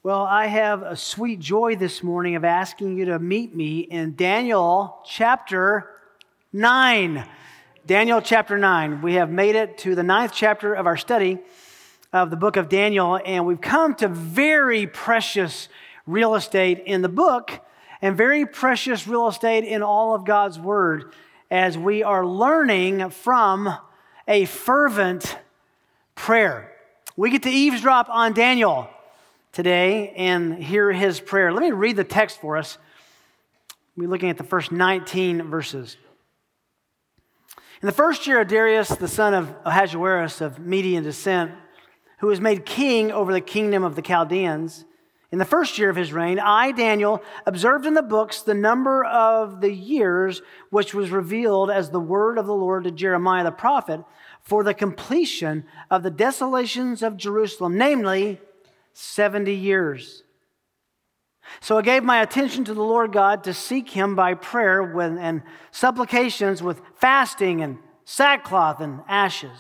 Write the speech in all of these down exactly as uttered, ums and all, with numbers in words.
Well, I have a sweet joy this morning of asking you to meet me in Daniel chapter nine. Daniel chapter nine. We have made it to the ninth chapter of our study of the book of Daniel, and we've come to very precious real estate in the book and very precious real estate in all of God's Word as we are learning from a fervent prayer. We get to eavesdrop on Daniel today and hear his prayer. Let me read the text for us. We're looking at the first nineteen verses. In the first year of Darius, the son of Ahasuerus of Median descent, who was made king over the kingdom of the Chaldeans, in the first year of his reign, I, Daniel, observed in the books the number of the years which was revealed as the word of the Lord to Jeremiah the prophet for the completion of the desolations of Jerusalem, namely seventy years. So I gave my attention to the Lord God to seek him by prayer with, and supplications with fasting and sackcloth and ashes.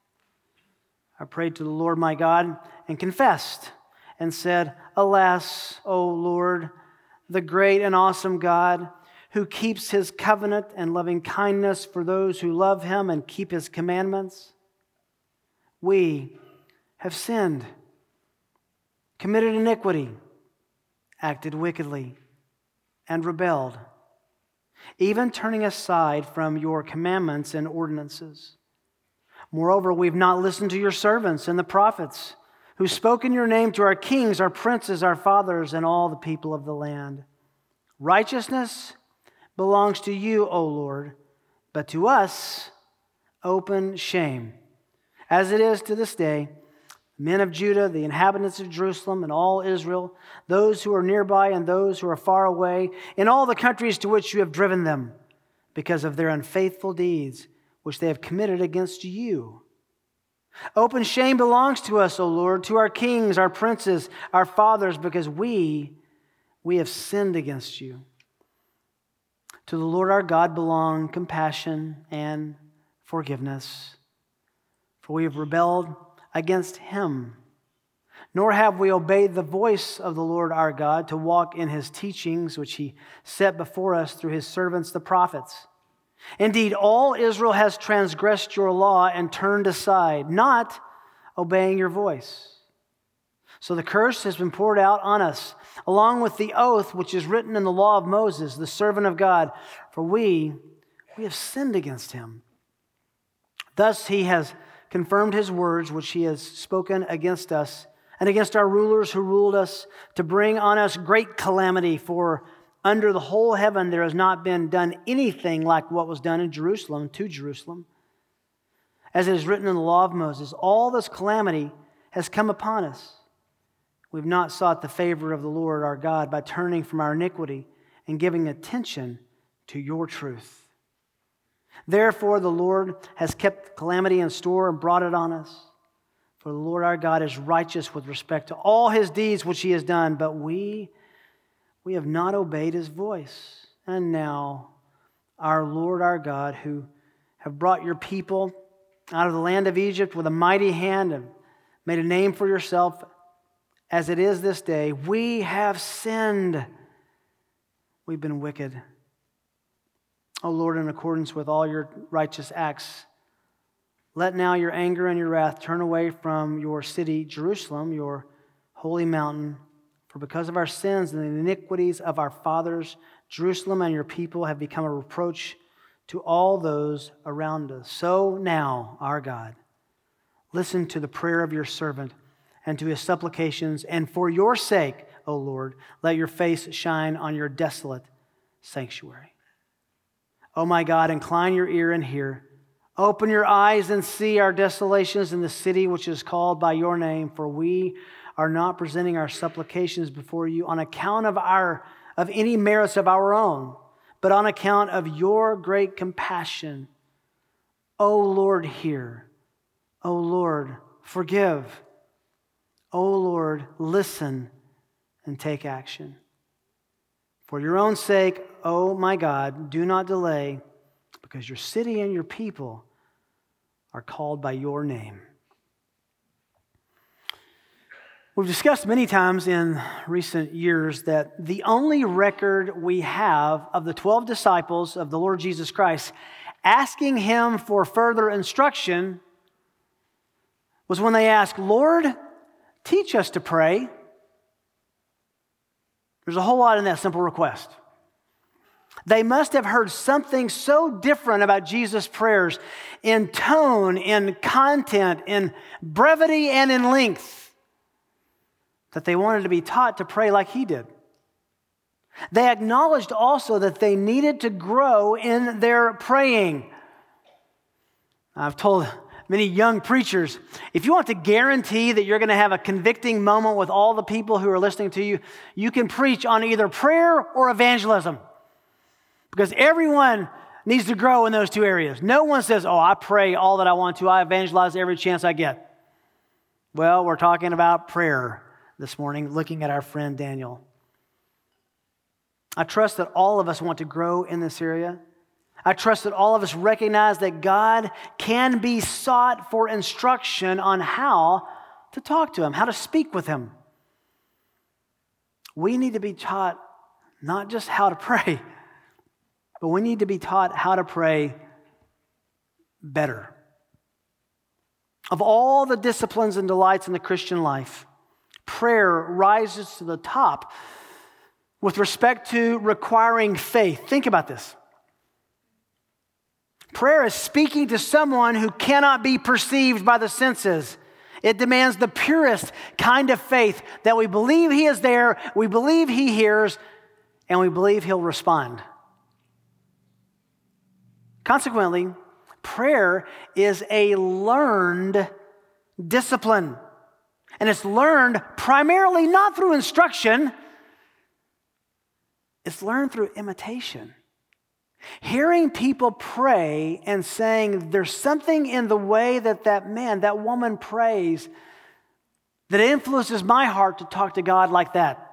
I prayed to the Lord my God and confessed and said, Alas, O Lord, the great and awesome God, who keeps his covenant and loving kindness for those who love him and keep his commandments. We have sinned, committed iniquity, acted wickedly, and rebelled, even turning aside from your commandments and ordinances. Moreover, we've not listened to your servants and the prophets, who spoke in your name to our kings, our princes, our fathers, and all the people of the land. Righteousness belongs to you, O Lord, but to us open shame, as it is to this day. Men of Judah, the inhabitants of Jerusalem, and all Israel, those who are nearby and those who are far away, in all the countries to which you have driven them, because of their unfaithful deeds, which they have committed against you. Open shame belongs to us, O Lord, to our kings, our princes, our fathers, because we, we have sinned against you. To the Lord our God belong compassion and forgiveness, for we have rebelled against him. Nor have we obeyed the voice of the Lord our God to walk in his teachings, which he set before us through his servants, the prophets. Indeed, all Israel has transgressed your law and turned aside, not obeying your voice. So the curse has been poured out on us, along with the oath which is written in the law of Moses, the servant of God, for we, we have sinned against him. Thus he has confirmed his words which he has spoken against us and against our rulers who ruled us, to bring on us great calamity. For under the whole heaven there has not been done anything like what was done in Jerusalem to Jerusalem. As it is written in the law of Moses, all this calamity has come upon us. We've not sought the favor of the Lord our God by turning from our iniquity and giving attention to your truth. Therefore, the Lord has kept calamity in store and brought it on us. For the Lord our God is righteous with respect to all his deeds which he has done, but we, we have not obeyed his voice. And now, our Lord our God, who have brought your people out of the land of Egypt with a mighty hand and made a name for yourself, as it is this day, we have sinned. We've been wicked. O Lord, in accordance with all your righteous acts, let now your anger and your wrath turn away from your city, Jerusalem, your holy mountain. For because of our sins and the iniquities of our fathers, Jerusalem and your people have become a reproach to all those around us. So now, our God, listen to the prayer of your servant and to his supplications, and for your sake, O Lord, let your face shine on your desolate sanctuary. O my God, incline your ear and hear. Open your eyes and see our desolations in the city which is called by your name, for we are not presenting our supplications before you on account of our of any merits of our own, but on account of your great compassion. O Lord, hear. O Lord, forgive. O Lord, listen and take action. For your own sake, O my God, do not delay, because your city and your people are called by your name. We've discussed many times in recent years that the only record we have of the twelve disciples of the Lord Jesus Christ asking him for further instruction was when they asked, "Lord, teach us to pray." There's a whole lot in that simple request. They must have heard something so different about Jesus' prayers in tone, in content, in brevity, and in length that they wanted to be taught to pray like he did. They acknowledged also that they needed to grow in their praying. I've told many young preachers, if you want to guarantee that you're going to have a convicting moment with all the people who are listening to you, you can preach on either prayer or evangelism. Because everyone needs to grow in those two areas. No one says, oh, I pray all that I want to. I evangelize every chance I get. Well, we're talking about prayer this morning, looking at our friend Daniel. I trust that all of us want to grow in this area. I trust that all of us recognize that God can be sought for instruction on how to talk to him, how to speak with him. We need to be taught not just how to pray, but we need to be taught how to pray better. Of all the disciplines and delights in the Christian life, prayer rises to the top with respect to requiring faith. Think about this. Prayer is speaking to someone who cannot be perceived by the senses. It demands the purest kind of faith that we believe he is there, we believe he hears, and we believe he'll respond. Consequently, prayer is a learned discipline. And it's learned primarily not through instruction, it's learned through imitation. Hearing people pray and saying, there's something in the way that that man, that woman prays that influences my heart to talk to God like that.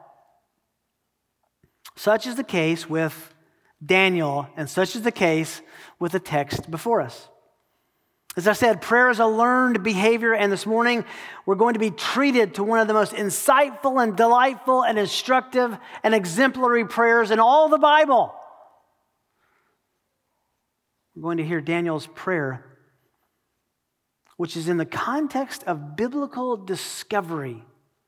Such is the case with Daniel, and such is the case with the text before us. As I said, prayer is a learned behavior, and this morning we're going to be treated to one of the most insightful and delightful and instructive and exemplary prayers in all the Bible. We're going to hear Daniel's prayer, which is in the context of biblical discovery.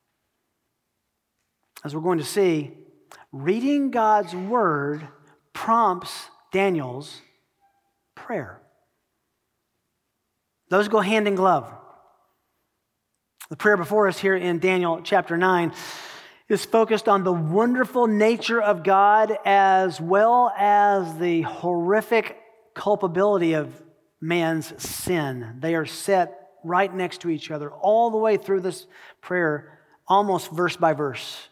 As we're going to see, reading God's word prompts Daniel's prayer. Those go hand in glove. The prayer before us here in Daniel chapter nine is focused on the wonderful nature of God as well as the horrific culpability of man's sin. They are set right next to each other all the way through this prayer, almost verse by verse.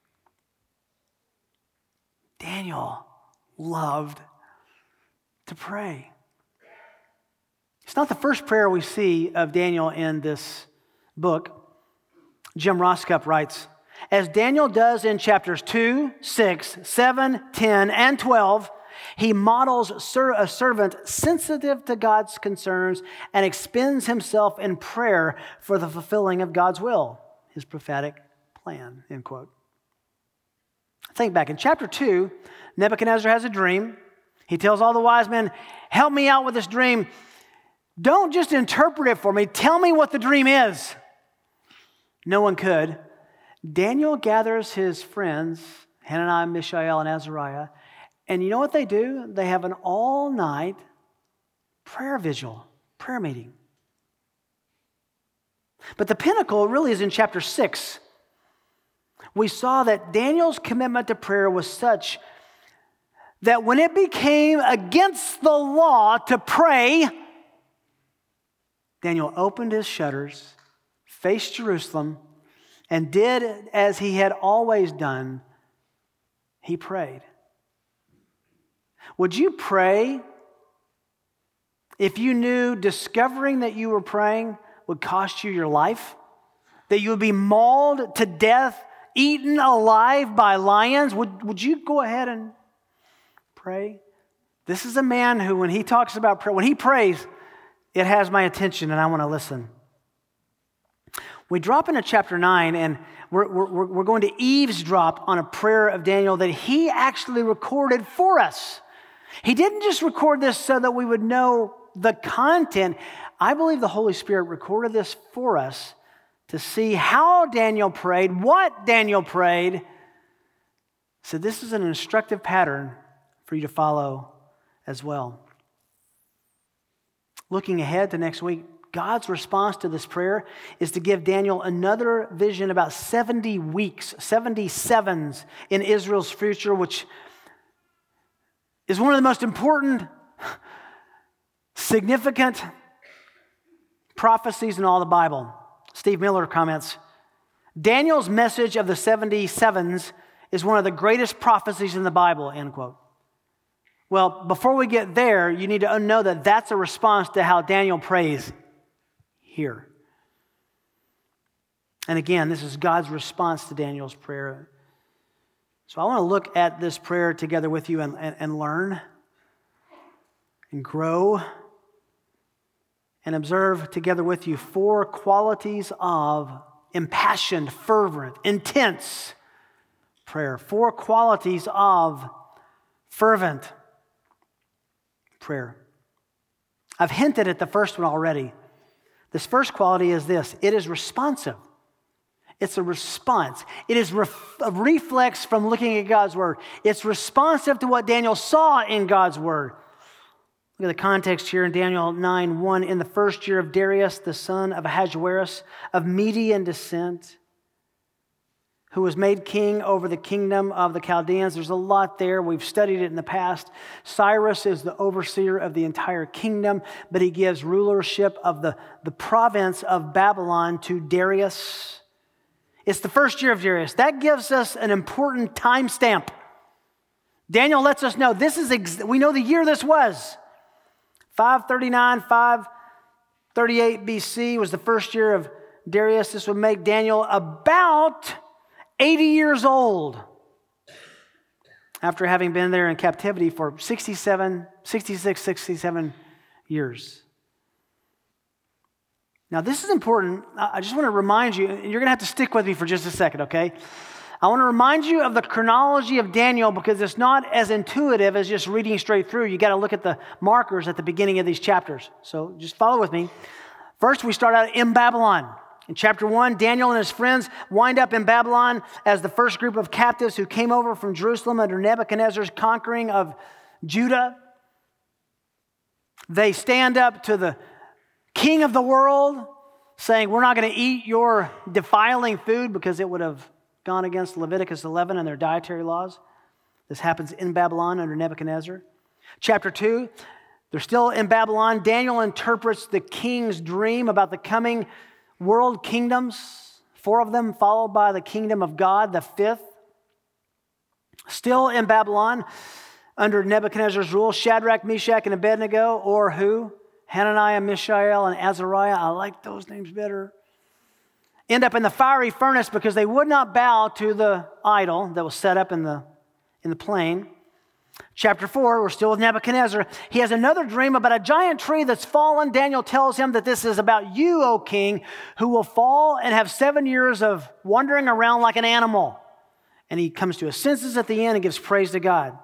Daniel loved to pray. It's not the first prayer we see of Daniel in this book. Jim Roscup writes, as Daniel does in chapters two, six, seven, ten, and twelve, he models a servant sensitive to God's concerns and expends himself in prayer for the fulfilling of God's will, his prophetic plan, end quote. Think back. In chapter two, Nebuchadnezzar has a dream. He tells all the wise men, help me out with this dream. Don't just interpret it for me. Tell me what the dream is. No one could. Daniel gathers his friends, Hananiah, Mishael, and Azariah, and you know what they do? They have an all-night prayer vigil, prayer meeting. But the pinnacle really is in chapter six. We saw that Daniel's commitment to prayer was such that when it became against the law to pray, Daniel opened his shutters, faced Jerusalem, and did as he had always done. He prayed. Would you pray if you knew discovering that you were praying would cost you your life? That you would be mauled to death, eaten alive by lions? Would, would you go ahead and pray? This is a man who, when he talks about prayer, when he prays, it has my attention and I want to listen. We drop into chapter nine, and we're, we're, we're going to eavesdrop on a prayer of Daniel that he actually recorded for us. He didn't just record this so that we would know the content. I believe the Holy Spirit recorded this for us to see how Daniel prayed, what Daniel prayed. So this is an instructive pattern for you to follow as well. Looking ahead to next week, God's response to this prayer is to give Daniel another vision about seventy weeks, seventy sevens in Israel's future, which is one of the most important, significant prophecies in all the Bible. Steve Miller comments, Daniel's message of the seventy sevens is one of the greatest prophecies in the Bible, end quote. Well, before we get there, you need to know that that's a response to how Daniel prays here. And again, this is God's response to Daniel's prayer. So I want to look at this prayer together with you and, and, and learn and grow and observe together with you four qualities of impassioned, fervent, intense prayer. Four qualities of fervent prayer. I've hinted at the first one already. This first quality is this: it is responsive. It's a response. It is ref- a reflex from looking at God's word. It's responsive to what Daniel saw in God's word. Look at the context here in Daniel nine one. In the first year of Darius, the son of Ahasuerus, of Median descent, who was made king over the kingdom of the Chaldeans. There's a lot there. We've studied it in the past. Cyrus is the overseer of the entire kingdom, but he gives rulership of the, the province of Babylon to Darius. It's the first year of Darius. That gives us an important timestamp. Daniel lets us know this is, ex- we know the year this was. five thirty-nine, five thirty-eight B C was the first year of Darius. This would make Daniel about eighty years old after having been there in captivity for sixty-seven, sixty-six, sixty-seven years. Now, this is important. I just want to remind you, and you're going to have to stick with me for just a second, okay? I want to remind you of the chronology of Daniel because it's not as intuitive as just reading straight through. You got to look at the markers at the beginning of these chapters. So just follow with me. First, we start out in Babylon. In chapter one, Daniel and his friends wind up in Babylon as the first group of captives who came over from Jerusalem under Nebuchadnezzar's conquering of Judah. They stand up to the king of the world, saying, we're not going to eat your defiling food because it would have gone against Leviticus eleven and their dietary laws. This happens in Babylon under Nebuchadnezzar. Chapter two, they're still in Babylon. Daniel interprets the king's dream about the coming world kingdoms, four of them followed by the kingdom of God, the fifth. Still in Babylon, under Nebuchadnezzar's rule, Shadrach, Meshach, and Abednego, or who? Hananiah, Mishael, and Azariah. I like those names better. End up in the fiery furnace because they would not bow to the idol that was set up in the, in the plain. Chapter four, we're still with Nebuchadnezzar. He has another dream about a giant tree that's fallen. Daniel tells him that this is about you, O king, who will fall and have seven years of wandering around like an animal. And he comes to his senses at the end and gives praise to God.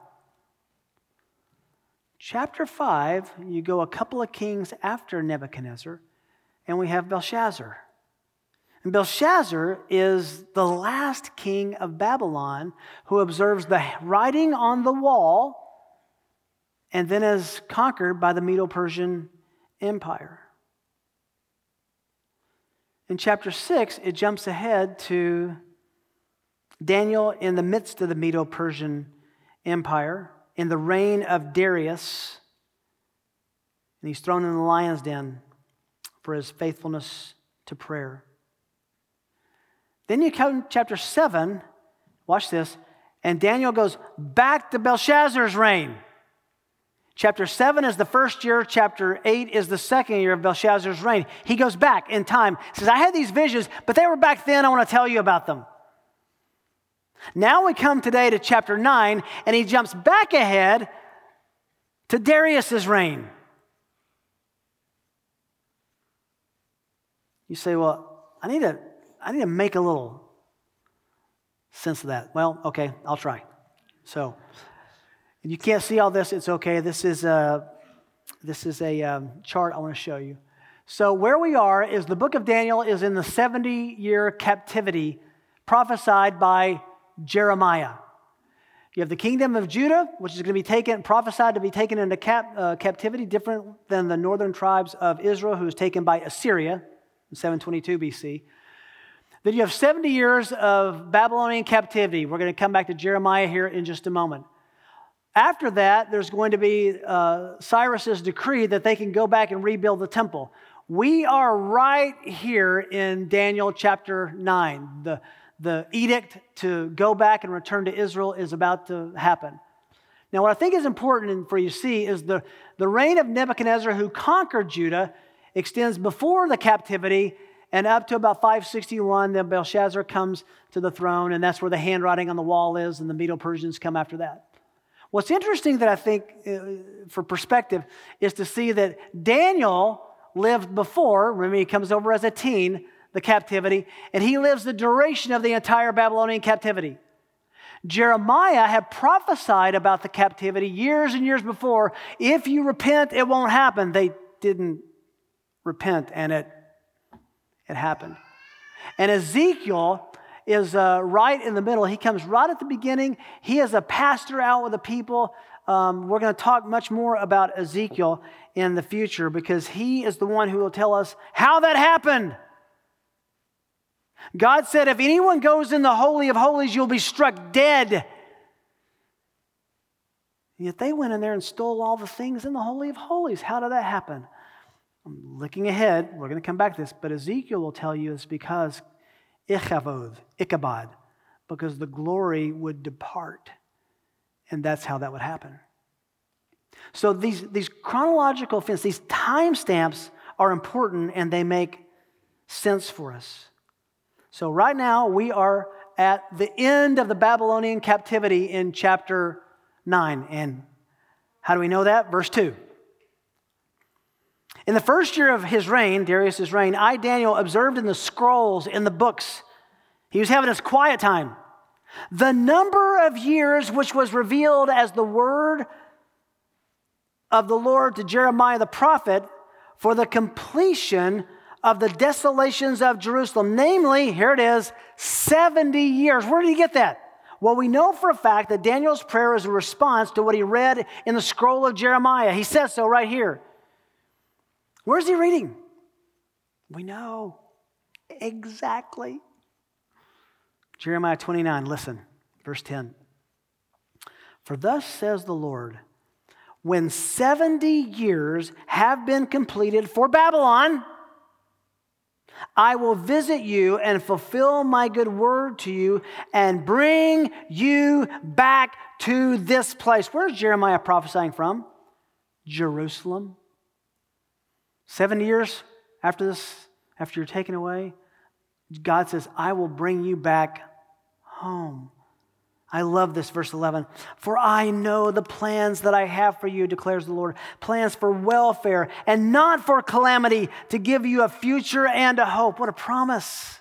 Chapter five, you go a couple of kings after Nebuchadnezzar, and we have Belshazzar. And Belshazzar is the last king of Babylon who observes the writing on the wall and then is conquered by the Medo-Persian Empire. In chapter six, it jumps ahead to Daniel in the midst of the Medo-Persian Empire in the reign of Darius. And he's thrown in the lion's den for his faithfulness to prayer. Then you come to chapter seven, watch this, and Daniel goes back to Belshazzar's reign. Chapter seven is the first year, chapter eight is the second year of Belshazzar's reign. He goes back in time, says, I had these visions, but they were back then, I want to tell you about them. Now we come today to chapter nine, and he jumps back ahead to Darius's reign. You say, well, I need to I need to make a little sense of that. Well, okay, I'll try. So, and you can't see all this, it's okay. This is a, this is a um, chart I want to show you. So where we are is the book of Daniel is in the seventy-year captivity prophesied by Jeremiah. You have the kingdom of Judah, which is going to be taken, prophesied to be taken into cap, uh, captivity, different than the northern tribes of Israel, who was taken by Assyria in seven twenty-two B C. Then you have seventy years of Babylonian captivity. We're going to come back to Jeremiah here in just a moment. After that, there's going to be uh, Cyrus's decree that they can go back and rebuild the temple. We are right here in Daniel chapter nine. The, the edict to go back and return to Israel is about to happen. Now, what I think is important for you to see is the, the reign of Nebuchadnezzar, who conquered Judah, extends before the captivity and up to about five sixty-one, then Belshazzar comes to the throne, and that's where the handwriting on the wall is, and the Medo-Persians come after that. What's interesting that I think, uh, for perspective, is to see that Daniel lived before, remember he comes over as a teen, the captivity, and he lives the duration of the entire Babylonian captivity. Jeremiah had prophesied about the captivity years and years before. If you repent, it won't happen. They didn't repent, and it It happened. And Ezekiel is uh, right in the middle. He comes right at the beginning. He is a pastor out with the people. Um, we're going to talk much more about Ezekiel in the future because he is the one who will tell us how that happened. God said, if anyone goes in the Holy of Holies, you'll be struck dead. Yet they went in there and stole all the things in the Holy of Holies. How did that happen? I'm looking ahead. We're going to come back to this. But Ezekiel will tell you it's because Ichabod, Ichabod, because the glory would depart. And that's how that would happen. So these, these chronological events, these timestamps are important and they make sense for us. So right now we are at the end of the Babylonian captivity in chapter nine. And how do we know that? Verse two. In the first year of his reign, Darius' reign, I, Daniel, observed in the scrolls, in the books. He was having his quiet time. The number of years which was revealed as the word of the Lord to Jeremiah the prophet for the completion of the desolations of Jerusalem. Namely, here it is, seventy years. Where did he get that? Well, we know for a fact that Daniel's prayer is a response to what he read in the scroll of Jeremiah. He says so right here. Where's he reading? We know exactly. Jeremiah twenty-nine, listen, verse ten. For thus says the Lord, when seventy years have been completed for Babylon, I will visit you and fulfill my good word to you and bring you back to this place. Where's Jeremiah prophesying from? Jerusalem. Seven years after this, after you're taken away, God says, I will bring you back home. I love this, verse eleven. For I know the plans that I have for you, declares the Lord. Plans for welfare and not for calamity, to give you a future and a hope. What a promise.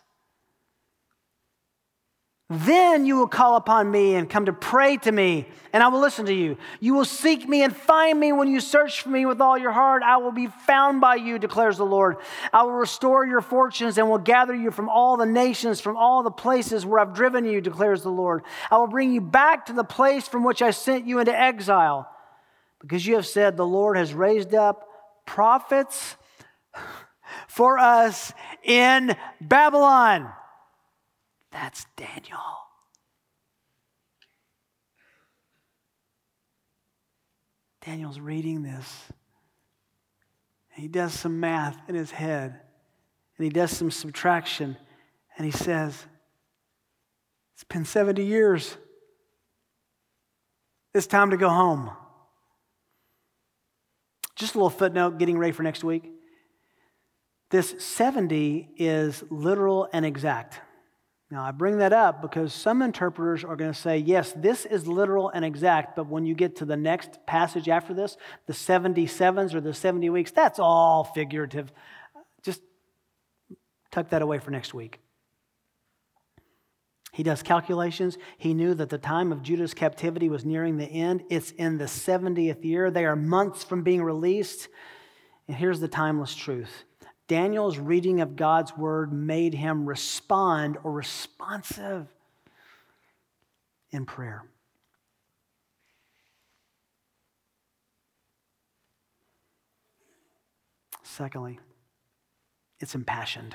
Then you will call upon me and come to pray to me, and I will listen to you. You will seek me and find me when you search for me with all your heart. I will be found by you, declares the Lord. I will restore your fortunes and will gather you from all the nations, from all the places where I've driven you, declares the Lord. I will bring you back to the place from which I sent you into exile, because you have said, the Lord has raised up prophets for us in Babylon. That's Daniel. Daniel's reading this. He does some math in his head, and he does some subtraction, and he says, it's been seventy years. It's time to go home. Just a little footnote, getting ready for next week. This seventy is literal and exact. Now, I bring that up because some interpreters are going to say, yes, this is literal and exact, but when you get to the next passage after this, the seventy-sevens or the seventy weeks, that's all figurative. Just tuck that away for next week. He does calculations. He knew that the time of Judah's captivity was nearing the end. It's in the seventieth year. They are months from being released. And here's the timeless truth. Daniel's reading of God's word made him respond or responsive in prayer. Secondly, it's impassioned.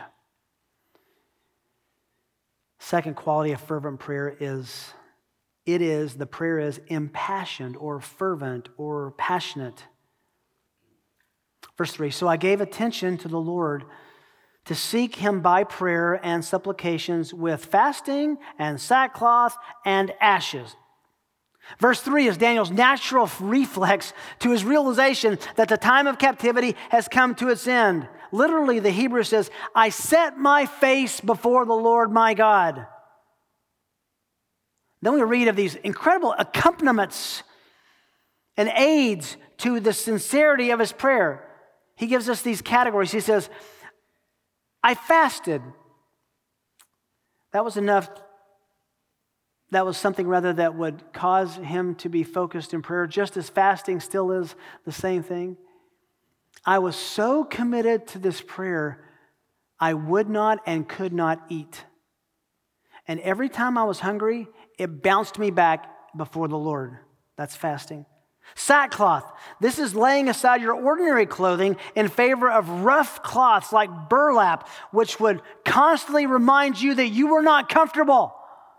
Second quality of fervent prayer is, it is, the prayer is impassioned or fervent or passionate. Verse three, so I gave attention to the Lord to seek him by prayer and supplications with fasting and sackcloth and ashes. Verse three is Daniel's natural reflex to his realization that the time of captivity has come to its end. Literally, the Hebrew says, I set my face before the Lord my God. Then we read of these incredible accompaniments and aids to the sincerity of his prayer. He gives us these categories. He says, I fasted. That was enough. That was something rather that would cause him to be focused in prayer, just as fasting still is the same thing. I was so committed to this prayer, I would not and could not eat. And every time I was hungry, it bounced me back before the Lord. That's fasting. Sackcloth. This is laying aside your ordinary clothing in favor of rough cloths like burlap, which would constantly remind you that you were not comfortable.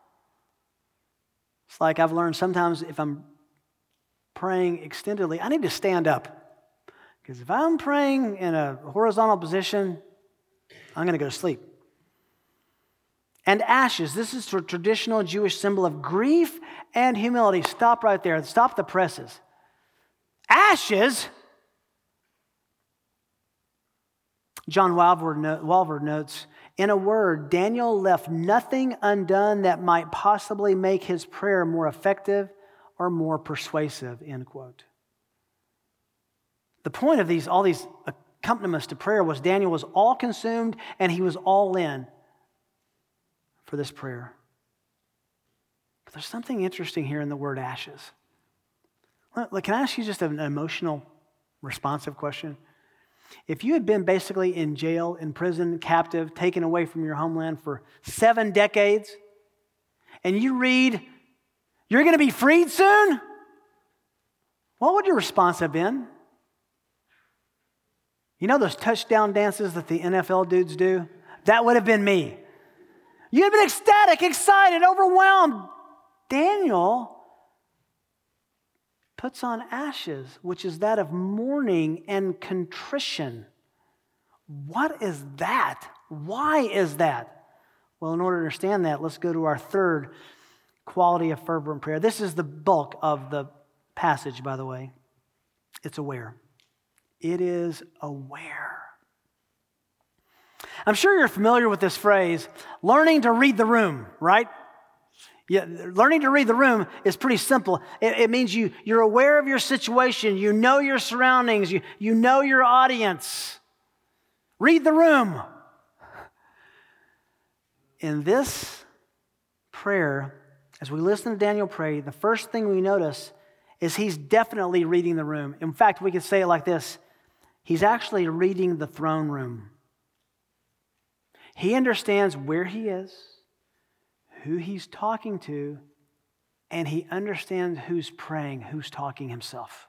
It's like I've learned sometimes if I'm praying extendedly, I need to stand up. Because if I'm praying in a horizontal position, I'm going to go to sleep. And ashes. This is a traditional Jewish symbol of grief and humility. Stop right there. Stop the presses. Ashes? John Walvoord notes, in a word, Daniel left nothing undone that might possibly make his prayer more effective or more persuasive, end quote. The point of these, all these accompaniments to prayer was Daniel was all consumed and he was all in for this prayer. But there's something interesting here in the word ashes. Can I ask you just an emotional, responsive question? If you had been basically in jail, in prison, captive, taken away from your homeland for seven decades, and you read, you're going to be freed soon, what would your response have been? You know those touchdown dances that the N F L dudes do? That would have been me. You'd have been ecstatic, excited, overwhelmed. Daniel puts on ashes, which is that of mourning and contrition. What is that? Why is that? Well, in order to understand that, let's go to our third quality of fervent prayer. This is the bulk of the passage, by the way. It's aware. It is aware. I'm sure you're familiar with this phrase, learning to read the room, right? Yeah, learning to read the room is pretty simple. It, it means you, you're aware of your situation. You know your surroundings. You, you know your audience. Read the room. In this prayer, as we listen to Daniel pray, the first thing we notice is he's definitely reading the room. In fact, we could say it like this. He's actually reading the throne room. He understands where he is, who he's talking to, and he understands who's praying, who's talking himself.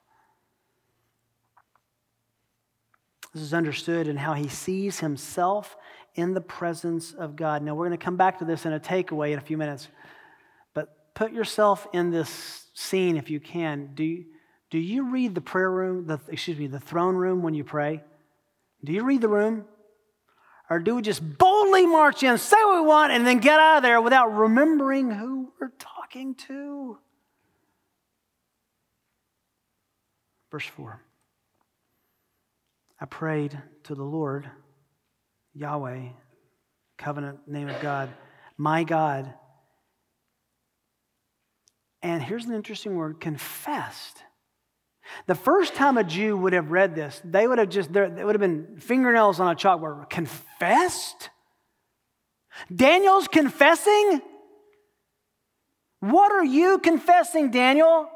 This is understood in how he sees himself in the presence of God. Now, we're going to come back to this in a takeaway in a few minutes, but put yourself in this scene if you can. Do you, do you read the prayer room, the, excuse me, the throne room when you pray? Do you read the room? Or do we just boldly march in, say what we want, and then get out of there without remembering who we're talking to? Verse four. I prayed to the Lord, Yahweh, covenant name of God, my God. And here's an interesting word, confessed. The first time a Jew would have read this, they would have just, there would have been fingernails on a chalkboard. Confessed? Daniel's confessing? What are you confessing, Daniel?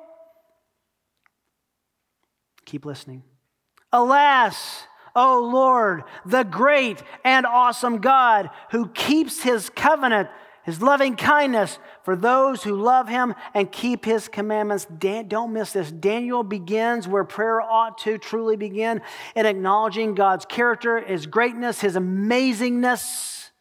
Keep listening. Alas, O Lord, the great and awesome God who keeps his covenant, his loving kindness for those who love him and keep his commandments. Dan- don't miss this. Daniel begins where prayer ought to truly begin, in acknowledging God's character, his greatness, his amazingness.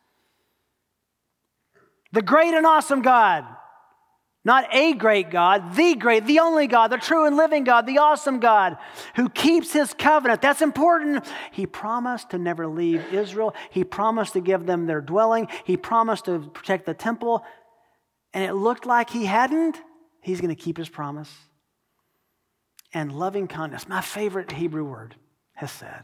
The great and awesome God. Not a great God, the great, the only God, the true and living God, the awesome God who keeps his covenant. That's important. He promised to never leave Israel. He promised to give them their dwelling. He promised to protect the temple. And it looked like he hadn't. He's going to keep his promise. And loving kindness, my favorite Hebrew word, hesed.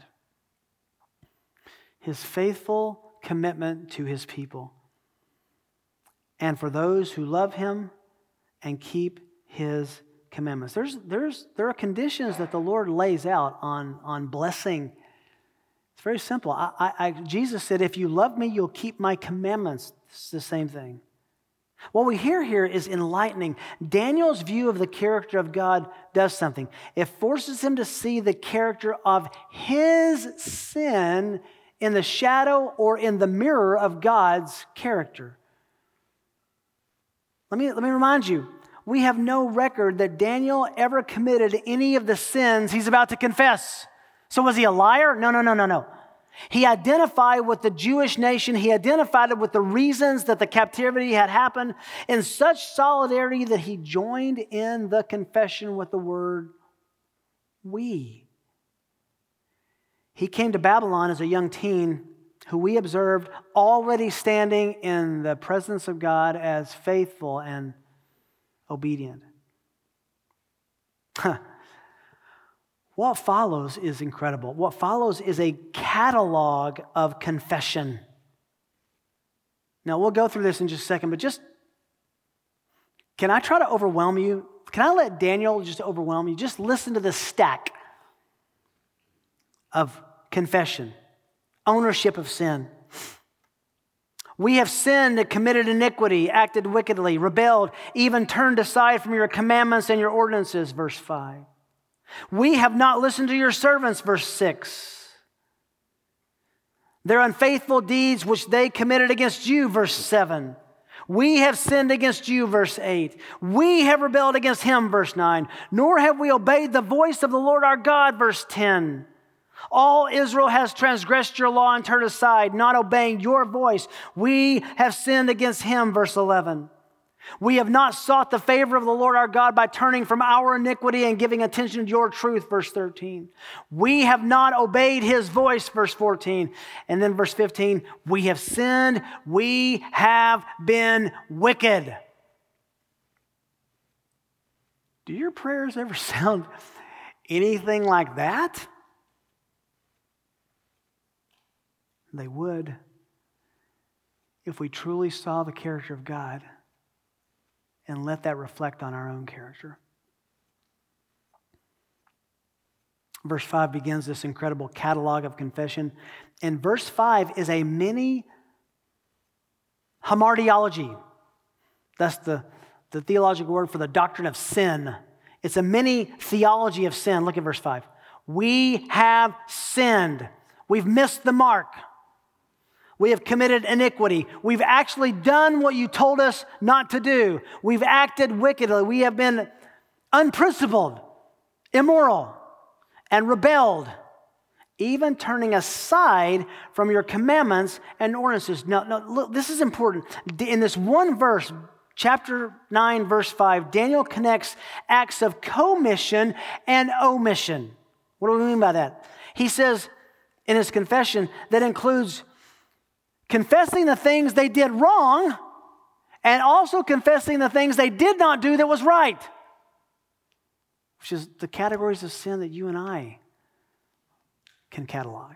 His faithful commitment to his people. And for those who love him and keep his commandments. There's, there's, there are conditions that the Lord lays out on, on blessing. It's very simple. I, I, I, Jesus said, if you love me, you'll keep my commandments. It's the same thing. What we hear here is enlightening. Daniel's view of the character of God does something. It forces him to see the character of his sin in the shadow or in the mirror of God's character. Let me, let me remind you, we have no record that Daniel ever committed any of the sins he's about to confess. So was he a liar? No, no, no, no, no. He identified with the Jewish nation. He identified with the reasons that the captivity had happened in such solidarity that he joined in the confession with the word we. He came to Babylon as a young teen who we observed already standing in the presence of God as faithful and obedient. Huh. What follows is incredible. What follows is a catalog of confession. Now, we'll go through this in just a second, but just, can I try to overwhelm you? Can I let Daniel just overwhelm you? Just listen to the stack of confession. Ownership of sin. We have sinned and committed iniquity, acted wickedly, rebelled, even turned aside from your commandments and your ordinances, verse five. We have not listened to your servants, verse six. Their unfaithful deeds which they committed against you, verse seven. We have sinned against you, verse eight. We have rebelled against him, verse nine. Nor have we obeyed the voice of the Lord our God, verse ten. All Israel has transgressed your law and turned aside, not obeying your voice. We have sinned against him, verse eleven. We have not sought the favor of the Lord our God by turning from our iniquity and giving attention to your truth, verse thirteen. We have not obeyed his voice, verse fourteen. And then verse fifteen, we have sinned, we have been wicked. Do your prayers ever sound anything like that? They would if we truly saw the character of God and let that reflect on our own character. Verse five begins this incredible catalog of confession. And verse five is a mini hamartiology. That's the, the theological word for the doctrine of sin. It's a mini theology of sin. Look at verse five. We have sinned. We've missed the mark. We have committed iniquity. We've actually done what you told us not to do. We've acted wickedly. We have been unprincipled, immoral, and rebelled, even turning aside from your commandments and ordinances. Now, now look, this is important. In this one verse, chapter nine, verse five, Daniel connects acts of commission and omission. What do we mean by that? He says in his confession that includes confessing the things they did wrong and also confessing the things they did not do that was right, which is the categories of sin that you and I can catalog.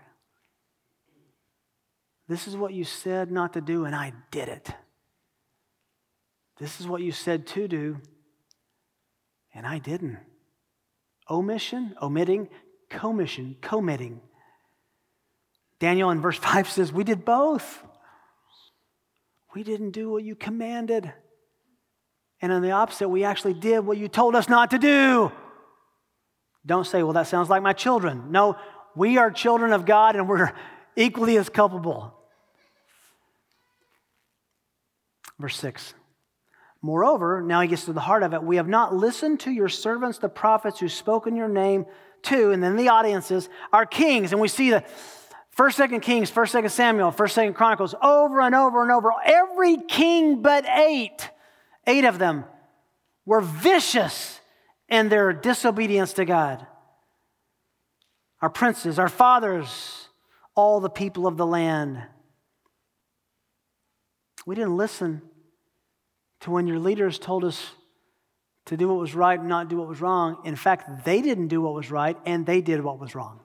This is what you said not to do, and I did it. This is what you said to do, and I didn't. Omission, omitting, commission, committing. Daniel in verse five says, we did both. We didn't do what you commanded, And on the opposite, we actually did what you told us not to do. Don't say, well, that sounds like my children. No, we are children of God and we're equally as culpable. Verse six. Moreover, now he gets to the heart of it, we have not listened to your servants, the prophets who spoke in your name to, and then the audiences, our kings. And we see the First, Second Kings, First, Second Samuel, First, Second Chronicles, over and over and over. Every king but eight, eight of them, were vicious in their disobedience to God. Our princes, our fathers, all the people of the land. We didn't listen to when your leaders told us to do what was right and not do what was wrong. In fact, they didn't do what was right and they did what was wrong.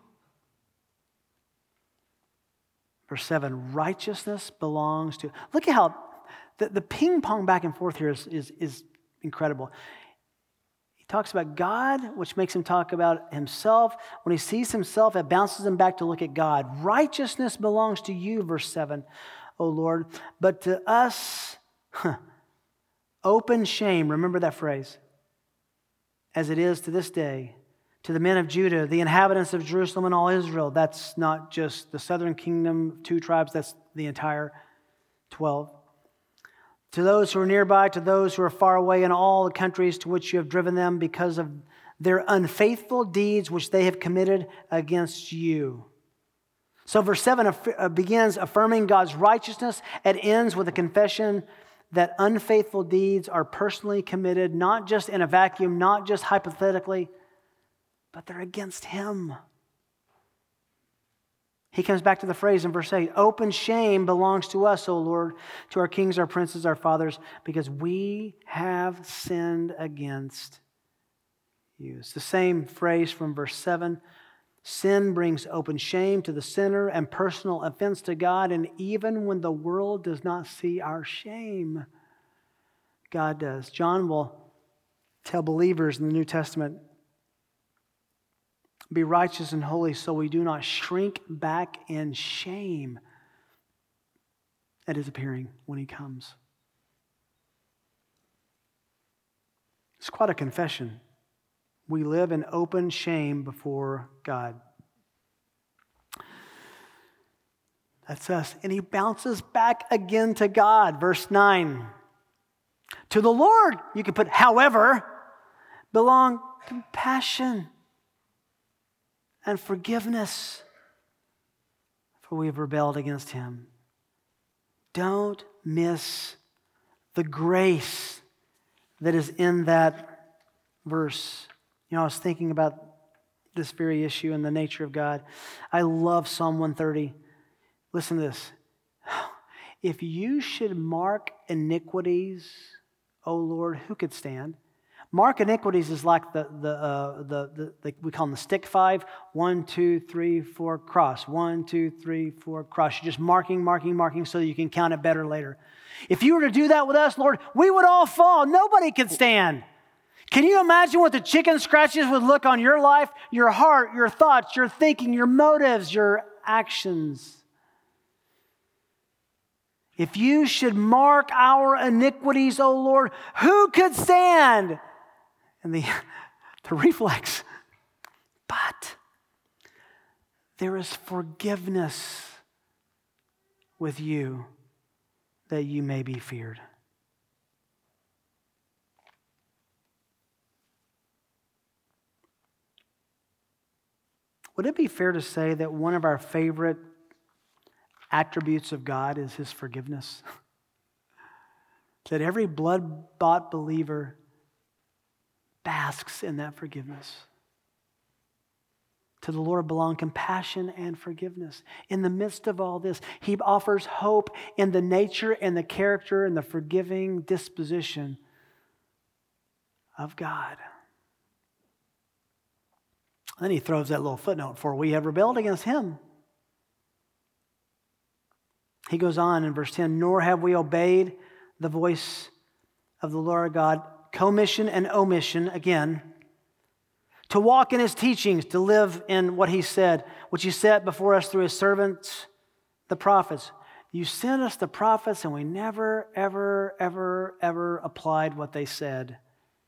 Verse seven, righteousness belongs to... Look at how the, the ping pong back and forth here is, is, is incredible. He talks about God, which makes him talk about himself. When he sees himself, it bounces him back to look at God. Righteousness belongs to you, verse seven, O Lord. But to us, huh, open shame, remember that phrase, as it is to this day, to the men of Judah, the inhabitants of Jerusalem and all Israel. That's not just the southern kingdom, two tribes, that's the entire twelve. To those who are nearby, to those who are far away in all the countries to which you have driven them because of their unfaithful deeds which they have committed against you. So verse seven begins affirming God's righteousness. It ends with a confession that unfaithful deeds are personally committed, not just in a vacuum, not just hypothetically, but they're against him. He comes back to the phrase in verse eight, open shame belongs to us, O Lord, to our kings, our princes, our fathers, because we have sinned against you. It's the same phrase from verse seven. Sin brings open shame to the sinner and personal offense to God, and even when the world does not see our shame, God does. John will tell believers in the New Testament, be righteous and holy so we do not shrink back in shame at his appearing when he comes. It's quite a confession. We live in open shame before God. That's us. And he bounces back again to God. Verse nine. To the Lord, you can put, however, belong compassion and forgiveness, for we have rebelled against him. Don't miss the grace that is in that verse. You know, I was thinking about this very issue and the nature of God. I love Psalm one thirty. Listen to this. If you should mark iniquities, O Lord, who could stand? Mark iniquities is like the, the, uh, the, the, the, we call them the stick five. One, two, three, four, cross. One, two, three, four, cross. You're just marking, marking, marking so you can count it better later. If you were to do that with us, Lord, we would all fall. Nobody could stand. Can you imagine what the chicken scratches would look on your life, your heart, your thoughts, your thinking, your motives, your actions? If you should mark our iniquities, O Lord, who could stand? And the, the reflex, but there is forgiveness with you that you may be feared. Would it be fair to say that one of our favorite attributes of God is his forgiveness? That every blood-bought believer basks in that forgiveness. To the Lord belong compassion and forgiveness. In the midst of all this, he offers hope in the nature and the character and the forgiving disposition of God. Then he throws that little footnote, for we have rebelled against him. He goes on in verse ten, nor have we obeyed the voice of the Lord God, commission and omission, again, to walk in his teachings, to live in what he said, which he set before us through his servants, the prophets. You sent us the prophets and we never, ever, ever, ever applied what they said.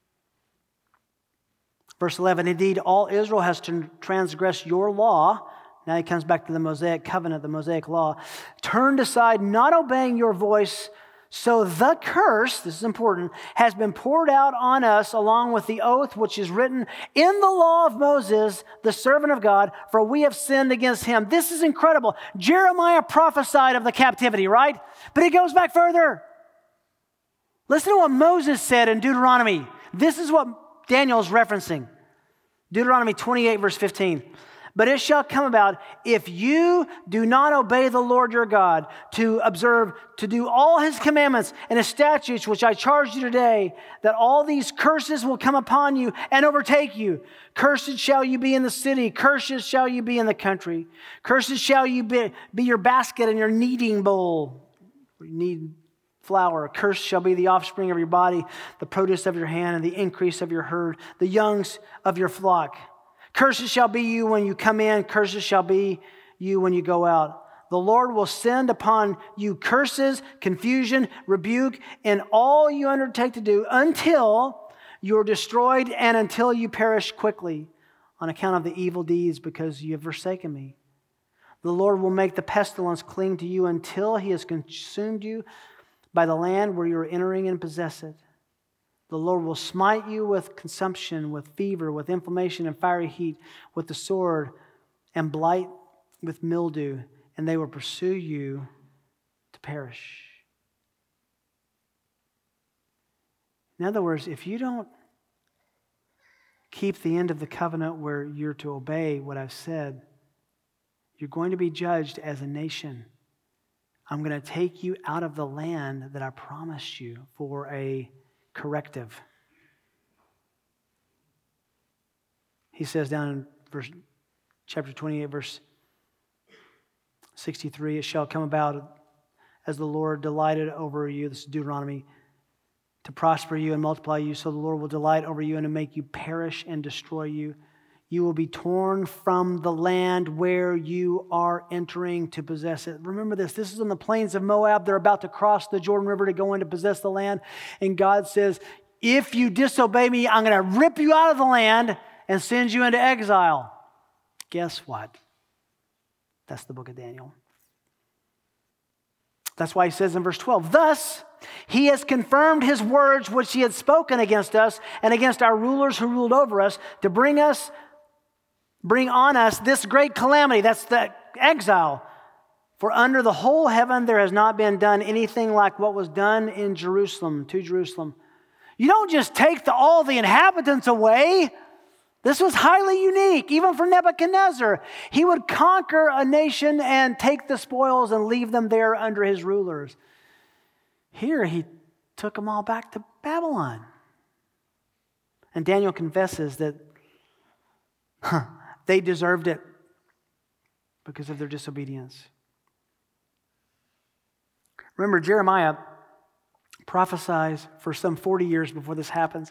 Verse eleven, indeed, all Israel has transgressed your law. Now he comes back to the Mosaic covenant, the Mosaic law. Turned aside, not obeying your voice. So the curse, this is important, has been poured out on us along with the oath which is written in the law of Moses, the servant of God, for we have sinned against him. This is incredible. Jeremiah prophesied of the captivity, right? But it goes back further. Listen to what Moses said in Deuteronomy. This is what Daniel is referencing. Deuteronomy twenty-eight, verse fifteen. But it shall come about, if you do not obey the Lord your God, to observe, to do all his commandments and his statutes, which I charge you today, that all these curses will come upon you and overtake you. Cursed shall you be in the city. Cursed shall you be in the country. Cursed shall you be, be your basket and your kneading bowl. You knead flour. Cursed shall be the offspring of your body, the produce of your hand, and the increase of your herd, the youngs of your flock. Curses shall be you when you come in. Curses shall be you when you go out. The Lord will send upon you curses, confusion, rebuke, and all you undertake to do until you are destroyed and until you perish quickly on account of the evil deeds because you have forsaken me. The Lord will make the pestilence cling to you until he has consumed you by the land where you are entering and possess it. The Lord will smite you with consumption, with fever, with inflammation and fiery heat, with the sword and blight with mildew, and they will pursue you to perish. In other words, if you don't keep the end of the covenant where you're to obey what I've said, you're going to be judged as a nation. I'm going to take you out of the land that I promised you for a corrective. He says down in verse, chapter twenty-eight, verse sixty-three, it shall come about as the Lord delighted over you, this is Deuteronomy, to prosper you and multiply you, so the Lord will delight over you and to make you perish and destroy you. You will be torn from the land where you are entering to possess it. Remember this, this is on the plains of Moab. They're about to cross the Jordan River to go in to possess the land. And God says, if you disobey me, I'm going to rip you out of the land and send you into exile. Guess what? That's the book of Daniel. That's why he says in verse twelve, thus he has confirmed his words which he had spoken against us and against our rulers who ruled over us to bring us Bring on us this great calamity. That's the exile. For under the whole heaven there has not been done anything like what was done in Jerusalem, to Jerusalem. You don't just take the, all the inhabitants away. This was highly unique, even for Nebuchadnezzar. He would conquer a nation and take the spoils and leave them there under his rulers. Here he took them all back to Babylon. And Daniel confesses that huh, they deserved it because of their disobedience. Remember, Jeremiah prophesies for some forty years before this happens.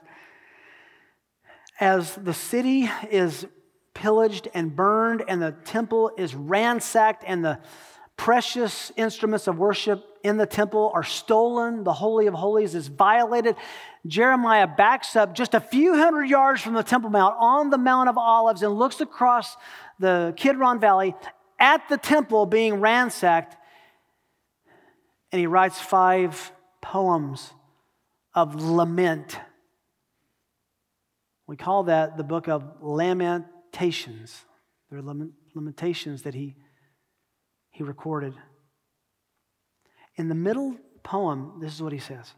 As the city is pillaged and burned and the temple is ransacked and the precious instruments of worship in the temple are stolen, the Holy of Holies is violated, Jeremiah backs up just a few hundred yards from the Temple Mount on the Mount of Olives and looks across the Kidron Valley at the temple being ransacked, and he writes five poems of lament. We call that the book of Lamentations. They're lamentations that he, he recorded. In the middle poem, this is what he says.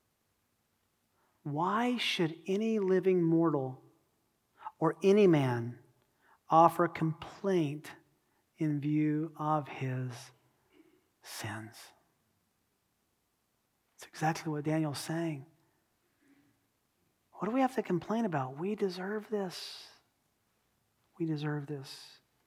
Why should any living mortal or any man offer complaint in view of his sins? It's exactly what Daniel's saying. What do we have to complain about? We deserve this. We deserve this.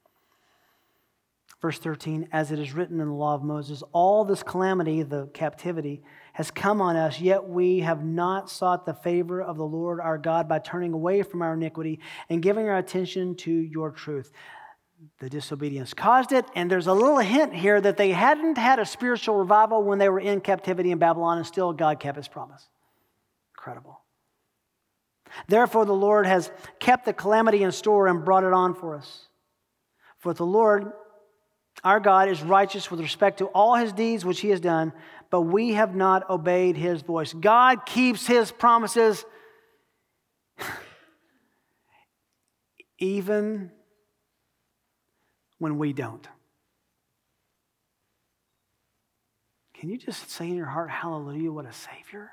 Verse thirteen, as it is written in the law of Moses, all this calamity, the captivity, has come on us, yet we have not sought the favor of the Lord our God by turning away from our iniquity and giving our attention to your truth. The disobedience caused it, and there's a little hint here that they hadn't had a spiritual revival when they were in captivity in Babylon, and still God kept his promise. Incredible. Therefore, the Lord has kept the calamity in store and brought it on for us. For the Lord, our God, is righteous with respect to all his deeds which he has done, but we have not obeyed his voice. God keeps his promises even when we don't. Can you just say in your heart, hallelujah, what a Savior?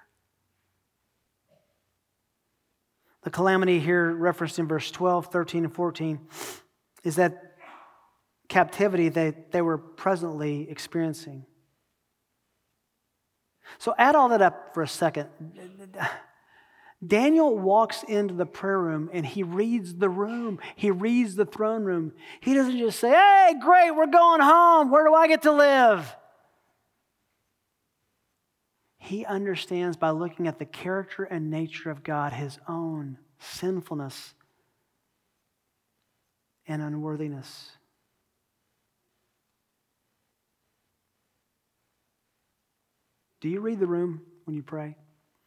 The calamity here referenced in verse twelve, thirteen, and fourteen is that captivity that they were presently experiencing. So add all that up for a second. Daniel walks into the prayer room and he reads the room. He reads the throne room. He doesn't just say, hey, great, we're going home. Where do I get to live? He understands by looking at the character and nature of God, his own sinfulness and unworthiness. Do you read the room when you pray?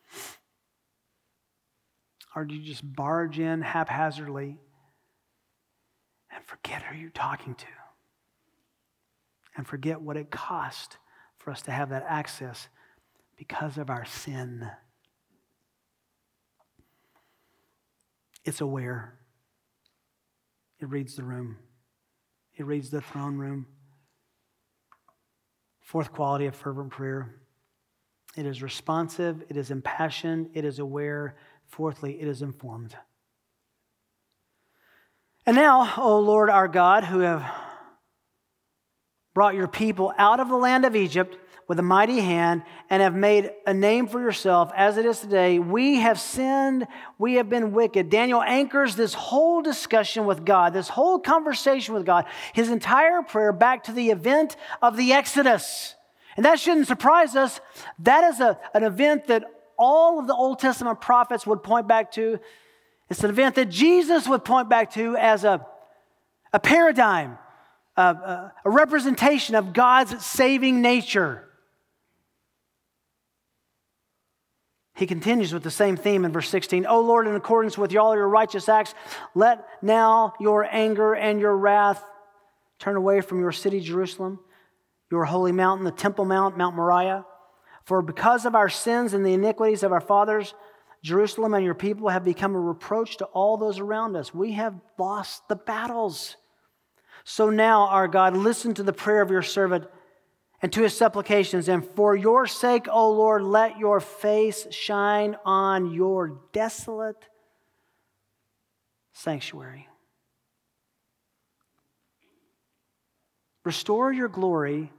Or do you just barge in haphazardly and forget who you're talking to? And forget what it cost for us to have that access because of our sin. It's aware. It reads the room. It reads the throne room. Fourth quality of fervent prayer. It is responsive. It is impassioned. It is aware. Fourthly, it is informed. And now, O Lord our God, who have brought your people out of the land of Egypt with a mighty hand and have made a name for yourself as it is today, we have sinned, we have been wicked. Daniel anchors this whole discussion with God, this whole conversation with God, his entire prayer back to the event of the Exodus. And that shouldn't surprise us. That is a, an event that all of the Old Testament prophets would point back to. It's an event that Jesus would point back to as a, a paradigm, a, a, a representation of God's saving nature. He continues with the same theme in verse sixteen. O Lord, in accordance with all your righteous acts, let now your anger and your wrath turn away from your city, Jerusalem, your holy mountain, the Temple Mount, Mount Moriah. For because of our sins and the iniquities of our fathers, Jerusalem and your people have become a reproach to all those around us. We have lost the battles. So now, our God, listen to the prayer of your servant and to his supplications. And for your sake, O Lord, let your face shine on your desolate sanctuary. Restore your glory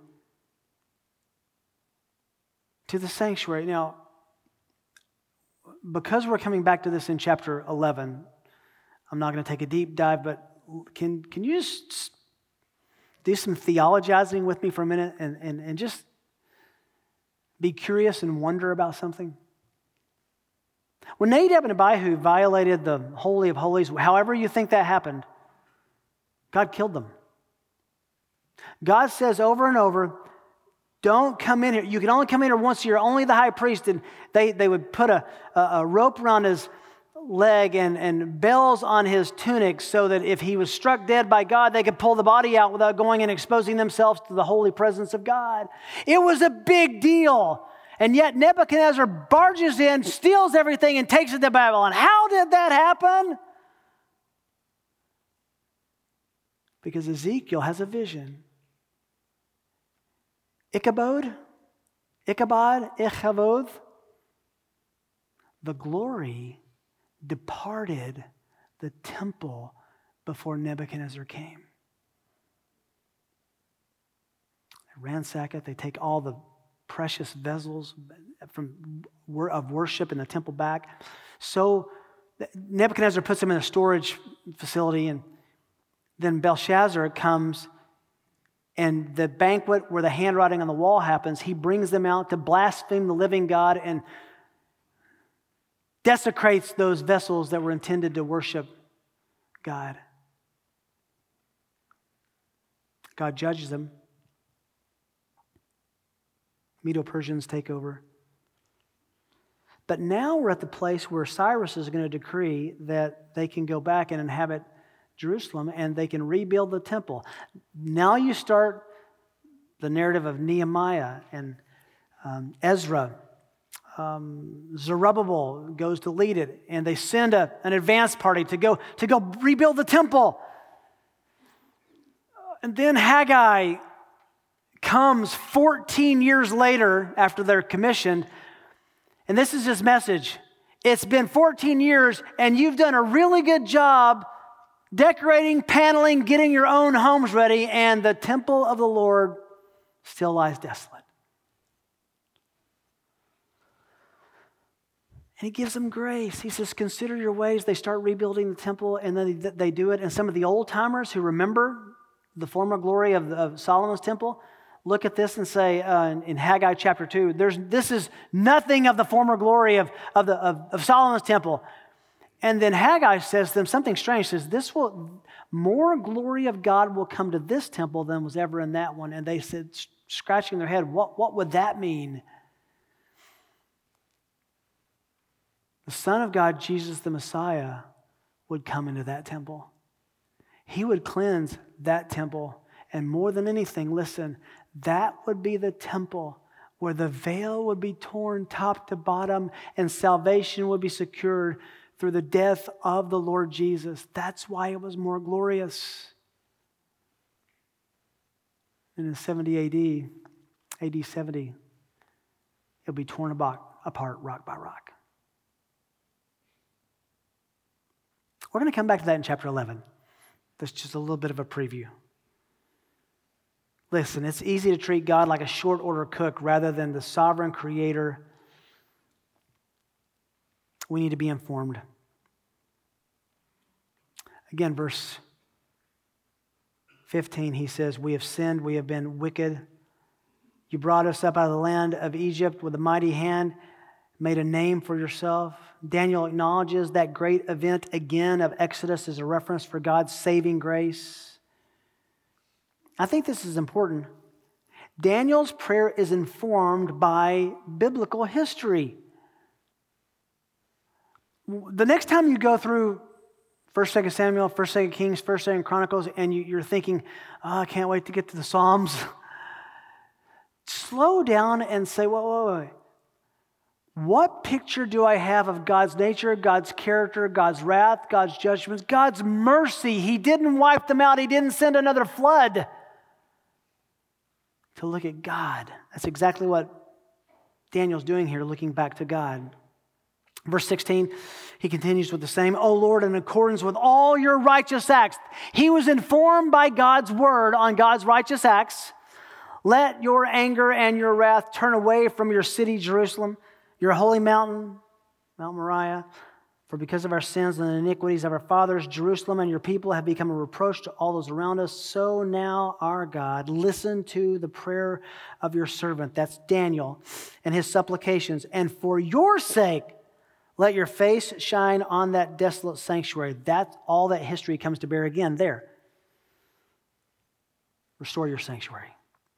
to the sanctuary. Now, because we're coming back to this in chapter eleven, I'm not going to take a deep dive, but can can you just do some theologizing with me for a minute and, and, and just be curious and wonder about something? When Nadab and Abihu violated the Holy of Holies, however you think that happened, God killed them. God says over and over, don't come in here. You can only come in here once a year. Only the high priest. And they, they would put a, a, a rope around his leg and, and bells on his tunic so that if he was struck dead by God, they could pull the body out without going and exposing themselves to the holy presence of God. It was a big deal. And yet Nebuchadnezzar barges in, steals everything, and takes it to Babylon. How did that happen? Because Ezekiel has a vision. Ichabod, Ichabod, Ichabod, the glory departed the temple before Nebuchadnezzar came. They ransack it. They take all the precious vessels from of worship in the temple back. So Nebuchadnezzar puts them in a storage facility, and then Belshazzar comes. And the banquet where the handwriting on the wall happens, he brings them out to blaspheme the living God and desecrates those vessels that were intended to worship God. God judges them. Medo-Persians take over. But now we're at the place where Cyrus is going to decree that they can go back and inhabit Jerusalem and they can rebuild the temple. Now you start the narrative of Nehemiah and um, Ezra. Um, Zerubbabel goes to lead it, and they send a, an advance party to go, to go rebuild the temple. And then Haggai comes fourteen years later after they're commissioned, and this is his message. It's been fourteen years, and you've done a really good job decorating, paneling, getting your own homes ready, and the temple of the Lord still lies desolate. And he gives them grace. He says, consider your ways. They start rebuilding the temple, and then they, they do it. And some of the old timers who remember the former glory of, of Solomon's temple look at this and say, uh, in, in Haggai chapter two, there's, this is nothing of the former glory of, of, the, of, of Solomon's temple. And then Haggai says to them something strange. Says, this will, more glory of God will come to this temple than was ever in that one. And they said, scratching their head, what, what would that mean? The Son of God, Jesus the Messiah, would come into that temple. He would cleanse that temple. And more than anything, listen, that would be the temple where the veil would be torn top to bottom and salvation would be secured through the death of the Lord Jesus. That's why it was more glorious. And in seventy A D, A D seventy, it'll be torn apart rock by rock. We're going to come back to that in chapter eleven. That's just a little bit of a preview. Listen, it's easy to treat God like a short order cook rather than the sovereign creator. We need to be informed. Again, verse fifteen, he says, we have sinned, we have been wicked. You brought us up out of the land of Egypt with a mighty hand, made a name for yourself. Daniel acknowledges that great event again of Exodus as a reference for God's saving grace. I think this is important. Daniel's prayer is informed by biblical history. The next time you go through First, Second Samuel, First, Second Kings, First, Second Chronicles, and you, you're thinking, oh, I can't wait to get to the Psalms. Slow down and say, wait, wait, wait. What picture do I have of God's nature, God's character, God's wrath, God's judgments, God's mercy? He didn't wipe them out. He didn't send another flood. To look at God. That's exactly what Daniel's doing here, looking back to God. Verse sixteen, he continues with the same, O Lord, in accordance with all your righteous acts. He was informed by God's word on God's righteous acts. Let your anger and your wrath turn away from your city, Jerusalem, your holy mountain, Mount Moriah. For because of our sins and the iniquities of our fathers, Jerusalem and your people have become a reproach to all those around us. So now, our God, listen to the prayer of your servant, that's Daniel, and his supplications. And for your sake, let your face shine on that desolate sanctuary. That's all that history comes to bear again there. Restore your sanctuary.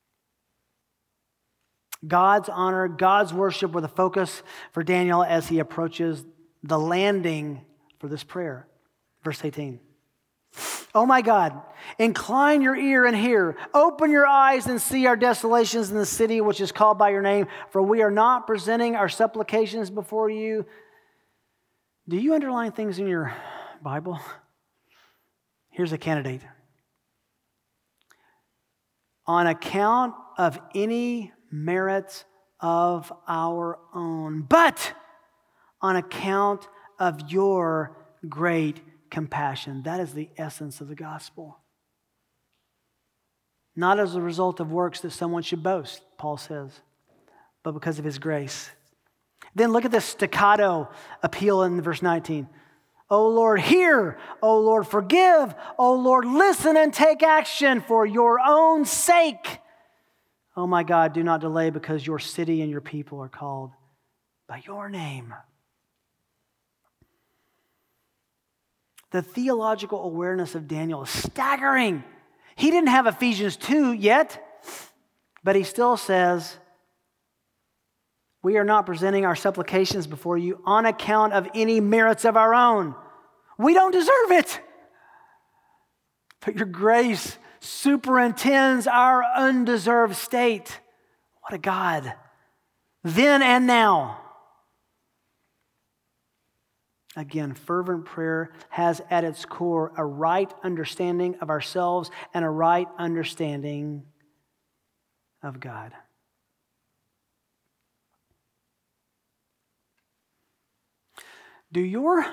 God's honor, God's worship were the focus for Daniel as he approaches the landing for this prayer. Verse eighteen. Oh my God, incline your ear and hear. Open your eyes and see our desolations in the city which is called by your name, for we are not presenting our supplications before you. Do you underline things in your Bible? Here's a candidate. On account of any merits of our own, but on account of your great compassion. That is the essence of the gospel. Not as a result of works that someone should boast, Paul says, but because of his grace. Then look at this staccato appeal in verse nineteen. O Lord, hear. O Lord, forgive. O Lord, listen and take action for your own sake. Oh my God, do not delay because your city and your people are called by your name. The theological awareness of Daniel is staggering. He didn't have Ephesians two yet, but he still says, we are not presenting our supplications before you on account of any merits of our own. We don't deserve it. But your grace superintends our undeserved state. What a God. Then and now. Again, fervent prayer has at its core a right understanding of ourselves and a right understanding of God. Do your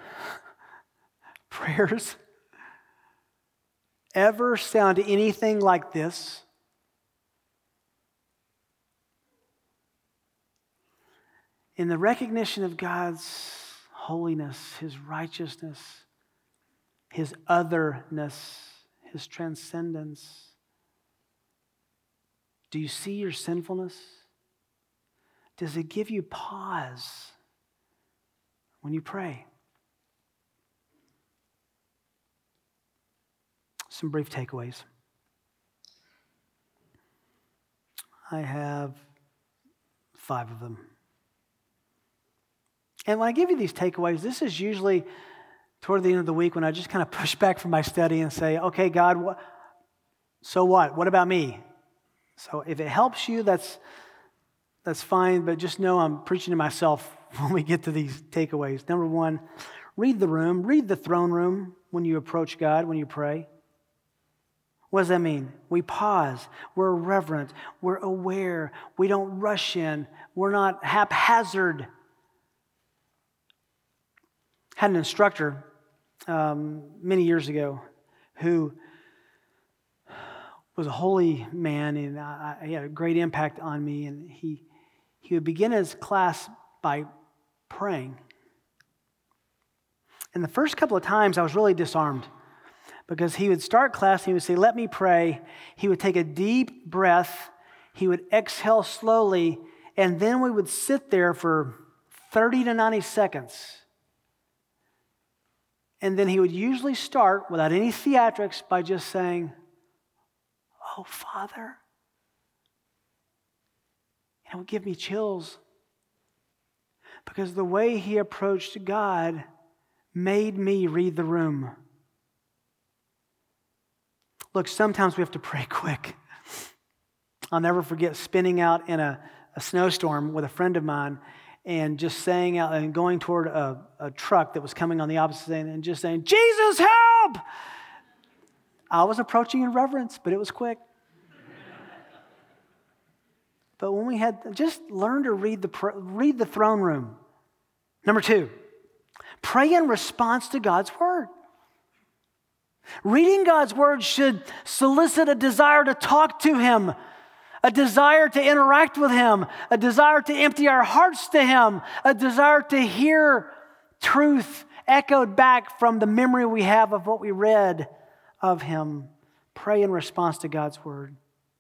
prayers ever sound anything like this? In the recognition of God's holiness, His righteousness, His otherness, His transcendence, do you see your sinfulness? Does it give you pause when you pray? Some brief takeaways. I have five of them. And when I give you these takeaways, this is usually toward the end of the week when I just kind of push back from my study and say, okay, God, what, so what? What about me? So if it helps you, that's, that's fine, but just know I'm preaching to myself when we get to these takeaways. Number one, read the room, read the throne room when you approach God, when you pray. What does that mean? We pause, we're reverent, we're aware, we don't rush in, we're not haphazard. Had an instructor um, many years ago who was a holy man, and I, he had a great impact on me, and he, he would begin his class by praying. And the first couple of times I was really disarmed because he would start class and he would say, let me pray. He would take a deep breath. He would exhale slowly, and then we would sit there for thirty to ninety seconds. And then he would usually start, without any theatrics, by just saying, oh, Father. And it would give me chills. Because the way he approached God made me read the room. Look, sometimes we have to pray quick. I'll never forget spinning out in a, a snowstorm with a friend of mine and just saying out and going toward a, a truck that was coming on the opposite side and just saying, Jesus, help! I was approaching in reverence, but it was quick. But when we had, just learn to read the, read the throne room. Number two, pray in response to God's word. Reading God's word should solicit a desire to talk to Him, a desire to interact with Him, a desire to empty our hearts to Him, a desire to hear truth echoed back from the memory we have of what we read of Him. Pray in response to God's word.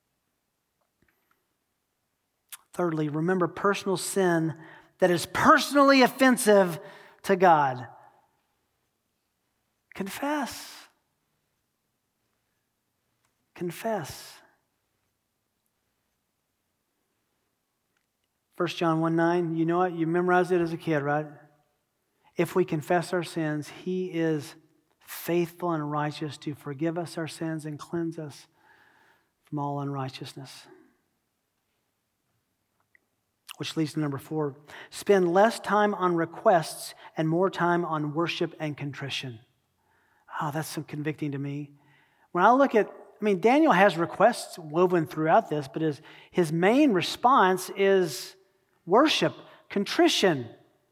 Thirdly, remember personal sin that is personally offensive to God. Confess. Confess. First John one nine, you know it, you memorized it as a kid, right? If we confess our sins, He is faithful and righteous to forgive us our sins and cleanse us from all unrighteousness. Which leads to number four, spend less time on requests and more time on worship and contrition. Oh, that's so convicting to me. When I look at, I mean, Daniel has requests woven throughout this, but his, his main response is worship, contrition.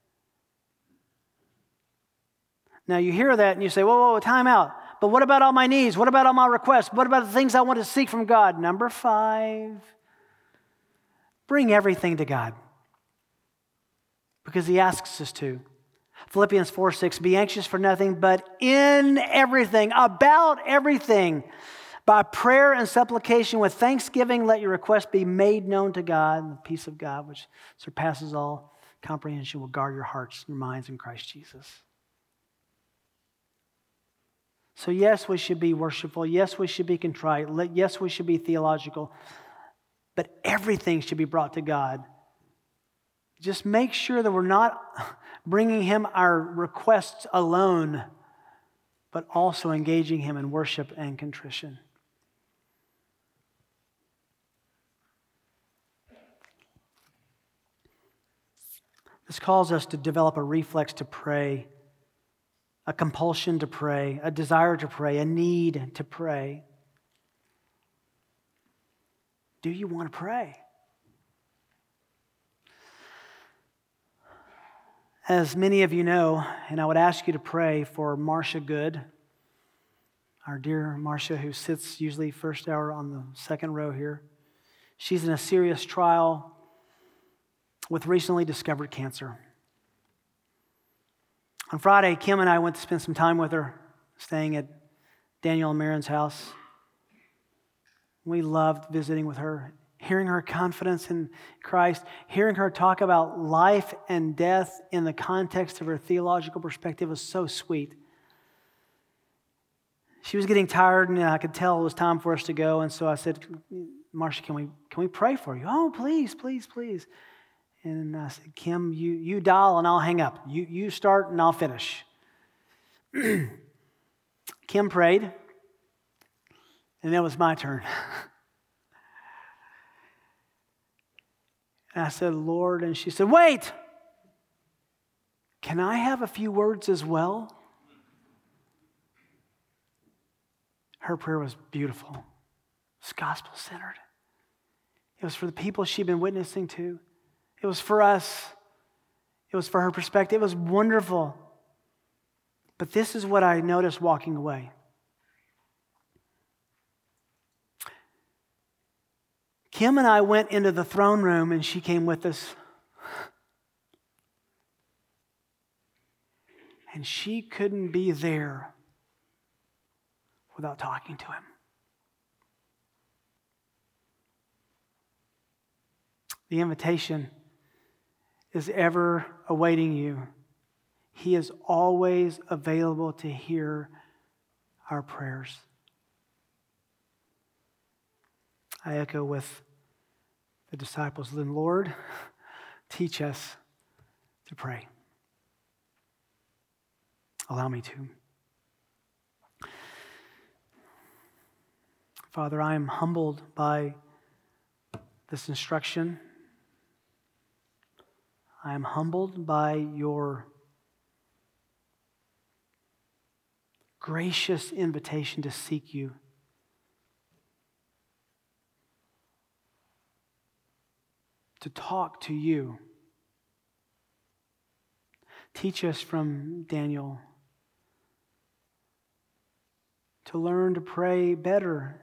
Now you hear that and you say, whoa, whoa, whoa, time out. But what about all my needs? What about all my requests? What about the things I want to seek from God? Number five, bring everything to God. Because He asks us to. Philippians four six, be anxious for nothing, but in everything, about everything, by prayer and supplication with thanksgiving, let your requests be made known to God. And the peace of God, which surpasses all comprehension, will guard your hearts and your minds in Christ Jesus. So yes, we should be worshipful. Yes, we should be contrite. Yes, we should be theological. But everything should be brought to God. Just make sure that we're not bringing Him our requests alone, but also engaging Him in worship and contrition. This calls us to develop a reflex to pray, a compulsion to pray, a desire to pray, a need to pray. Do you want to pray? As many of you know, and I would ask you to pray for Marcia Good, our dear Marcia, who sits usually first hour on the second row here. She's in a serious trial with recently discovered cancer. On Friday, Kim and I went to spend some time with her, staying at Daniel and Marin's house. We loved visiting with her, hearing her confidence in Christ, hearing her talk about life and death in the context of her theological perspective was so sweet. She was getting tired, and I could tell it was time for us to go, and so I said, Marcia, can we can we pray for you? Oh, please, please, please. And I said, Kim, you, you dial and I'll hang up. You, you start and I'll finish. Kim prayed, and it was my turn. And I said, Lord, and she said, wait, can I have a few words as well? Her prayer was beautiful. It was gospel-centered. It was for the people she'd been witnessing to. It was for us. It was for her perspective. It was wonderful. But this is what I noticed walking away. Kim and I went into the throne room, and she came with us. And she couldn't be there without talking to him. The invitation is ever awaiting you. He is always available to hear our prayers. I echo with the disciples, then Lord, teach us to pray. Allow me to. Father, I am humbled by this instruction. I am humbled by your gracious invitation to seek you. To talk to you. Teach us from Daniel to learn to pray better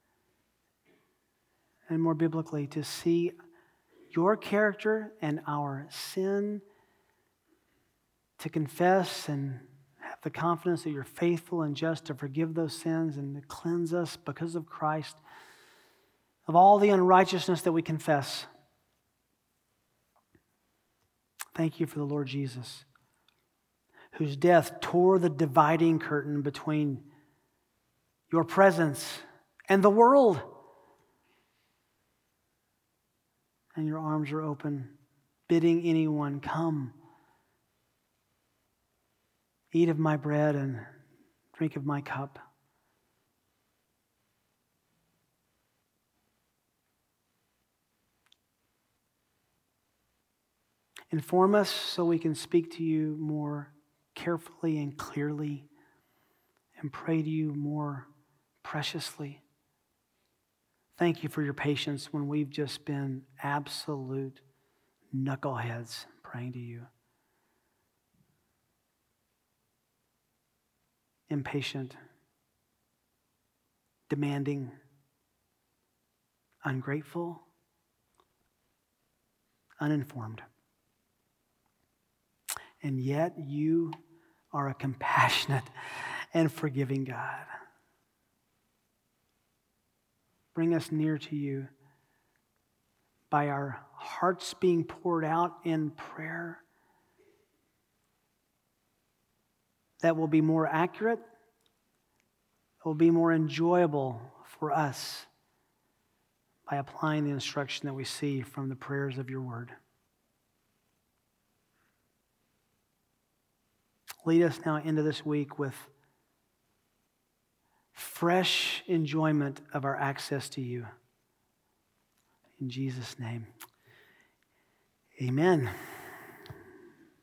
and more biblically, to see your character and our sin, to confess and have the confidence that you're faithful and just to forgive those sins and to cleanse us because of Christ of all the unrighteousness that we confess. Thank you for the Lord Jesus, whose death tore the dividing curtain between your presence and the world. And your arms are open, bidding anyone, come, eat of my bread and drink of my cup. Inform us so we can speak to you more carefully and clearly and pray to you more preciously. Thank you for your patience when we've just been absolute knuckleheads praying to you. Impatient, demanding, ungrateful, uninformed. And yet you are a compassionate and forgiving God. Bring us near to you by our hearts being poured out in prayer that will be more accurate it will be more enjoyable for us by applying the instruction that we see from the prayers of your word. Lead us now into this week with fresh enjoyment of our access to you. In Jesus' name, amen.